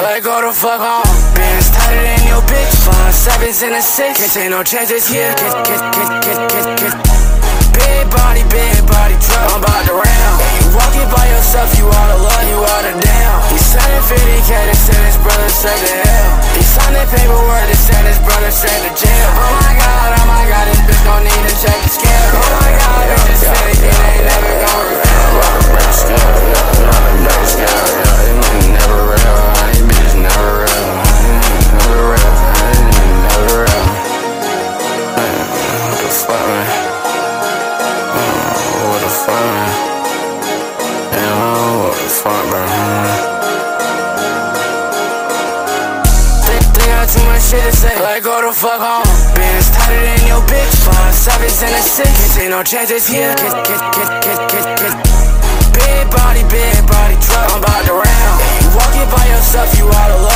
Like go the fuck on. Bands tighter than your bitch. Flying sevens in a six. Can't take no chances here. Big body truck. I'm about to round. You walk it by yourself, you out of luck, you out of down. He signed 50K to send his brother straight to hell. He signed that paperwork to send his brother straight to jail. Oh my god, this bitch gon' need to check the scale. Oh my god, this is fake, it ain't never gon' reveal. Break the scale, break the scale, never real. These bitches never real, never real, never real. What the fuck, man? What the fuck, man? Damn, what the fuck, bro? They got too much shit to say. Like, go the fuck home. Bands tighter than your bitch. Flying sevens in a six. Can't take no chances here. Big body truck. I'm about to round. You walk it by yourself, you out of luck.